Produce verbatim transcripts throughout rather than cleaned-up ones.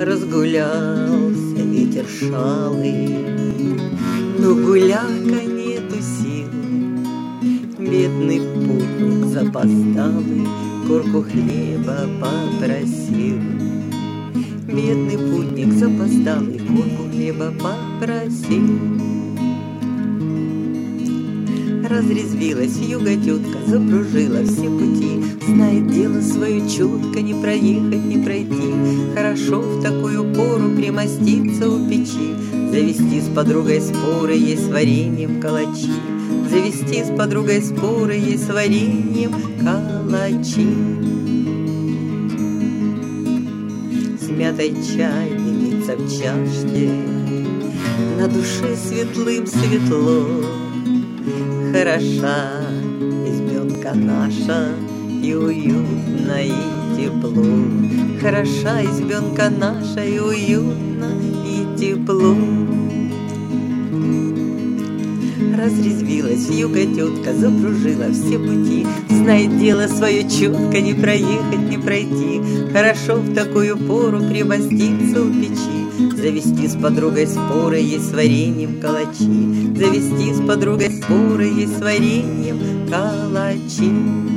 Разгулялся ветер шалый, но гуляка нету сил. Бедный путник запоздалый корку хлеба попросил. Бедный путник запоздалый корку хлеба попросил. Разрезвилась вьюга тетка, запружила все пути. Знает дело свое четко, не проехать, не пройти. Хорошо в такую пору примоститься у печи, завести с подругой споры, ей с вареньем калачи. Завести с подругой споры, ей с вареньем калачи. С мятой чай дымится в чашке, на душе светлым светло. Хороша избенка наша, и уютно, и тепло. Хороша избенка наша, и уютно, и тепло. Разрезвилась вьюга тетка, запружила все пути. Знает дело свое четко, не проехать, не пройти. Хорошо в такую пору примоститься у печи, завести с подругой споры, ей с вареньем калачи. Завести с подругой споры, ей с вареньем калачи.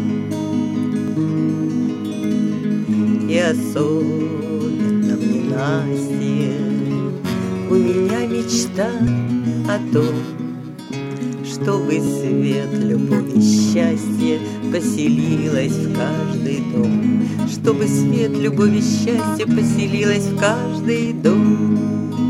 И особенно в ненастье у меня мечта о том, чтобы свет, любовь и счастье поселилось в каждый дом. Чтобы свет, любовь и счастье поселилось в каждый дом.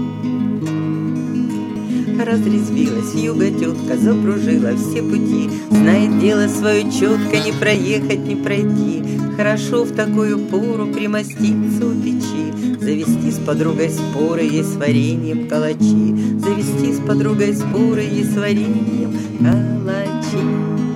Разрезвилась вьюга тетка, запружила все пути. Знает дело свое четко, не проехать, не пройти. Хорошо в такую пору примоститься у печи, завести с подругой споры, ей с вареньем калачи. Завести с подругой споры, ей с вареньем калачи.